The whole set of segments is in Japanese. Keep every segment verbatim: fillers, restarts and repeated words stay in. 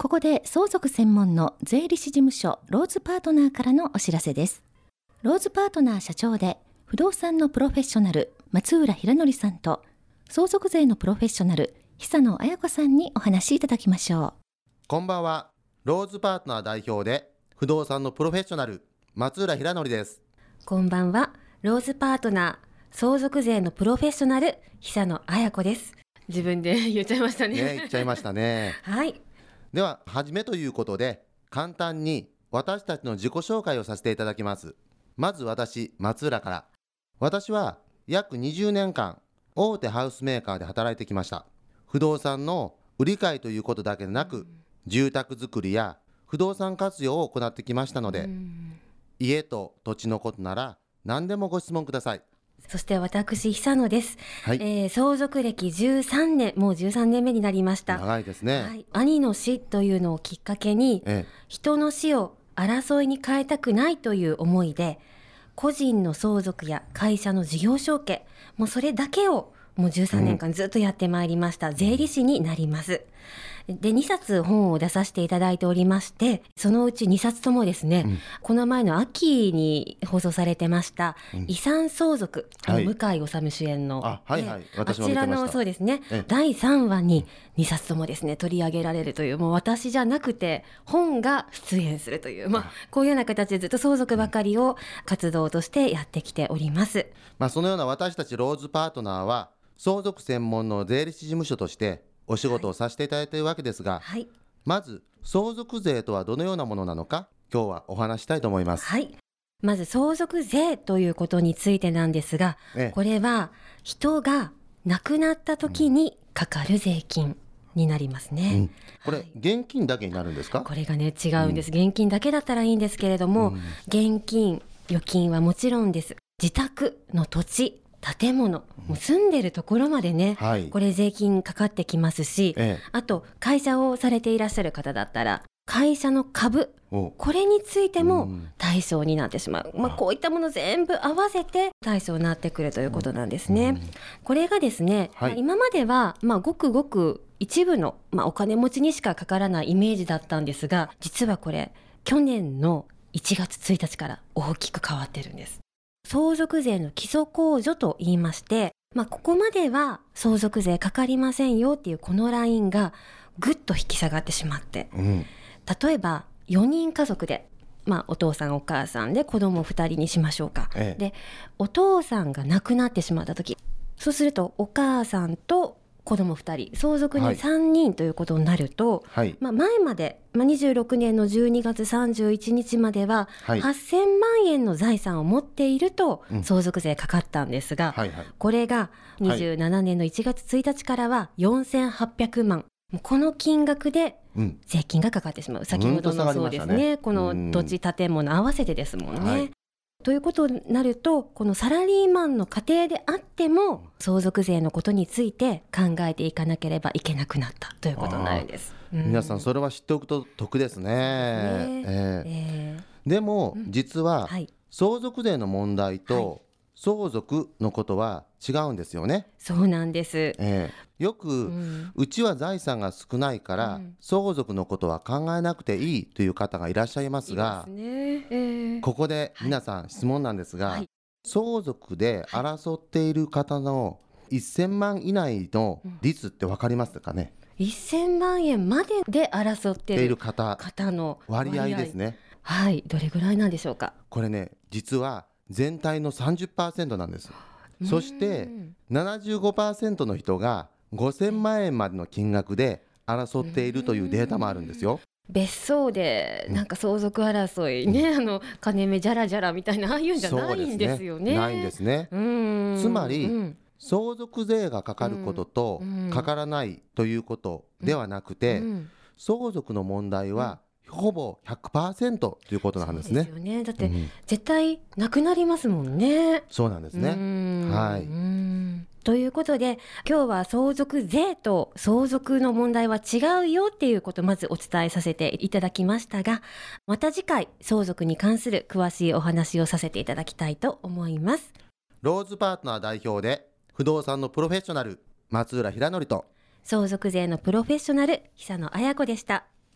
ここで相続専門の税理士事務所ローズパートナーからのお知らせです。ローズパートナー社長で不動産のプロフェッショナル松浦博則さんと相続税のプロフェッショナル久野彩子さんにお話しいただきましょう。 こんばんは。ローズパートナー代表で不動産のプロフェッショナル松浦博則です。 こんばんは。ローズパートナー相続税のプロフェッショナル久野彩子です。自分で言っちゃいましたね。 ね、言っちゃいましたね。 はい。 では初めということで簡単に私たちの自己紹介をさせていただきます。まず私松浦から。私は約にじゅうねんかん大手ハウスメーカーで働いてきました。不動産の売り買いということだけでなく、うん、住宅作りや不動産活用を行ってきましたので、うん、家と土地のことなら何でもご質問ください。 そして私久野です、 はいえー、相続歴じゅうさんねん、もうじゅうさんねんめになりました。 長いですね、 はい、兄の死というのをきっかけに、ええ、人の死を争いに変えたくないという思いで個人の相続や会社の事業承継、もうそれだけをもうじゅうさんねんかんずっとやってまいりました、うん、税理士になります。でにさつ本を出させていただいておりまして、そのうちにさつともですね、うん、この前の秋に放送されてました、うん、遺産相続、はい、向井治主演のあ,、はいはい、 あちらのそうですね、だいさんわににさつともですね取り上げられるという、もう私じゃなくて本が出演するという、まあ、こういうような形でずっと相続ばかりを活動としてやってきております、 まあ、そのような私たちローズパートナーは相続専門の税理士事務所としてお仕事をさせていただいているわけですが、はい、まず相続税とはどのようなものなのか今日はお話したいと思います。 はい、まず相続税ということについてなんですが、ええ、これは人が亡くなった時にかかる税金になりますね、うん、 これ、はい、現金だけになるんですか？ これがね違うんです、うん、現金だけだったらいいんですけれども、うん、現金預金はもちろんです。自宅の土地建物、もう住んでるところまでね、はい、これ税金かかってきますし、ええ、あと会社をされていらっしゃる方だったら会社の株、これについても対象になってしまう、まあ、こういったもの全部合わせて対象になってくるということなんですね。これがですね、はい、今まではまあごくごく一部の、まあ、お金持ちにしかかからないイメージだったんですが、実はこれ去年のいちがつついたちから大きく変わってるんです。相続税の基礎控除と言いまして、まあ、ここまでは相続税かかりませんよっていうこのラインがぐっと引き下がってしまって、うん、例えばよにん家族で、まあ、お父さんお母さんで子供ふたりにしましょうか、ええ、でお父さんが亡くなってしまった時、そうするとお母さんと子供ふたり、相続人さんにんということになると、はいまあ、前まで、まあ、にじゅうろくねんのじゅうにがつさんじゅういちにちまでは、はい、はっせんまんえんの財産を持っていると相続税かかったんですが、うんはいはい、これがにじゅうななねんのいちがつついたちからはよんせんはっぴゃくまん、この金額で税金がかかってしまう、うん、先ほどのそうですね、ねこの土地建物合わせてですもんね、はいということになると、このサラリーマンの家庭であっても相続税のことについて考えていかなければいけなくなったということになるんです、 うん、皆さんそれは知っておくと得ですね、ねえーえー、でも、うん、実は、はい、相続税の問題と、はい相続のことは違うんですよね。 そうなんです、 えー、よく、うん、うちは財産が少ないから、うん、相続のことは考えなくていいという方がいらっしゃいますが、いますねえー、ここで皆さん、はい、質問なんですが、はい、相続で争っている方のせんまん以内の率って分かりますかね、 うん、せんまんえんまでで争っている方の割合ですね。 はい、どれぐらいなんでしょうか。 これね、実は全体の さんじゅっパーセント なんです。そして ななじゅうごパーセント の人がごせんまんえんまでの金額で争っているというデータもあるんですよ。 別荘でなんか相続争いね、うん、あの金目じゃらじゃらみたいなああいうんじゃないんですよね。 ねないんですね。うんつまり、うん、相続税がかかることとかからないということではなくて、うんうん、相続の問題は、うんほぼ ひゃくパーセント ということなんですね。 そうですよね。だって、うん、絶対なくなりますもんね。 そうなんですね。はい。 うんということで今日は相続税と相続の問題は違うよっていうことをまずお伝えさせていただきましたが、また次回相続に関する詳しいお話をさせていただきたいと思います。 ローズパートナー代表で不動産のプロフェッショナル松浦博則と相続税のプロフェッショナル久野彩子でした。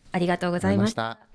ありがとうございました。